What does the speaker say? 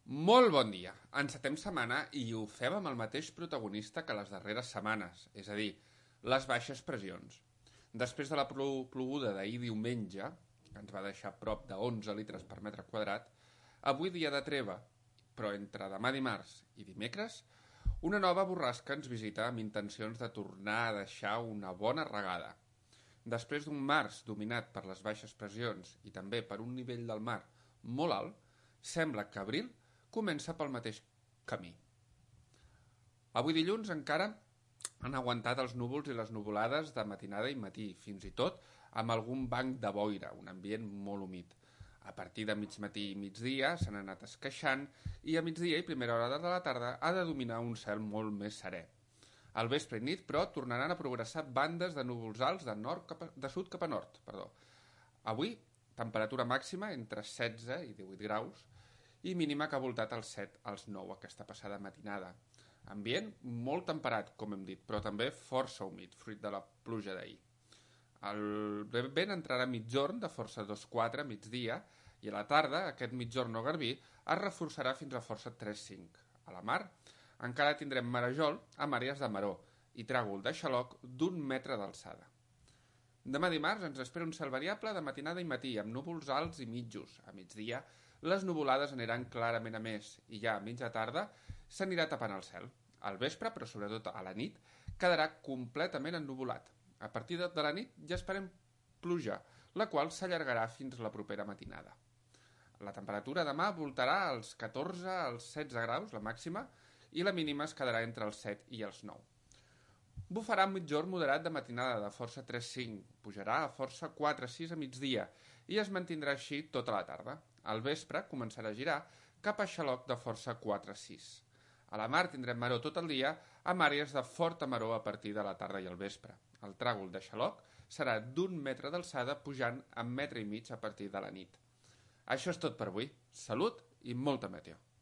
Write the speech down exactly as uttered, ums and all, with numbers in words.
Molt bon dia. Encetem setmana i ho fem amb el mateix protagonista que les darreres setmanes, és a dir, les baixes pressions. Després de la ploguda d'ahir diumenge, que ens va deixar prop de onze litres per metre quadrat, avui dia de treva, però entre demà dimarts i dimecres, una nova borrasca ens visita amb intencions de tornar a deixar una bona regada. Després d'un març dominat per les baixes pressions i també per un nivell del mar molt alt, sembla que abril comença pel mateix camí. Avui dilluns encara han aguantat els núvols i les nuvolades de matinada i matí, fins i tot amb algun banc de boira, un ambient molt humit. A partir de mig matí i migdia s'han anat esqueixant i a migdia i primera hora de la tarda ha de dominar un cel molt més serè. Al vespre i nit, però, tornaran a progressar bandes de núvols alts de, nord cap a, de sud cap a nord. Perdó. Avui, temperatura màxima entre setze i divuit graus i mínima que ha voltat als set als nou aquesta passada matinada. Ambient molt temperat, com hem dit, però també força humit, fruit de la pluja d'ahir. El vent entrarà a mitjorn de força dos quatre a migdia i a la tarda aquest mitjorn o garbí es reforçarà fins a força tres cinc. A la mar encara tindrem marejol amb àrees de maró i tràgol de xaloc d'un metre d'alçada. Demà dimarts ens espera un cel variable de matinada i matí amb núvols alts i mitjos. A migdia les nuvolades aniran clarament a més i ja a mitja tarda s'anirà tapant el cel. Al vespre, però sobretot a la nit, quedarà completament ennuvolat. A partir de la nit ja esperem pluja, la qual s'allargarà fins la propera matinada. La temperatura demà voltarà als catorze als setze graus, la màxima, i la mínima es quedarà entre els set i els nou. Bufarà un mitjorn moderat de matinada de força tres cinc, pujarà a força quatre sis a migdia i es mantindrà així tota la tarda. Al vespre començarà a girar cap a xaloc de força quatre sis. A la mar tindrem maró tot el dia amb àrees de forta maró a partir de la tarda i el vespre. El tràgol de xaloc serà d'un metre d'alçada pujant a metre i mig a partir de la nit. Això és tot per avui. Salut i molta meteo.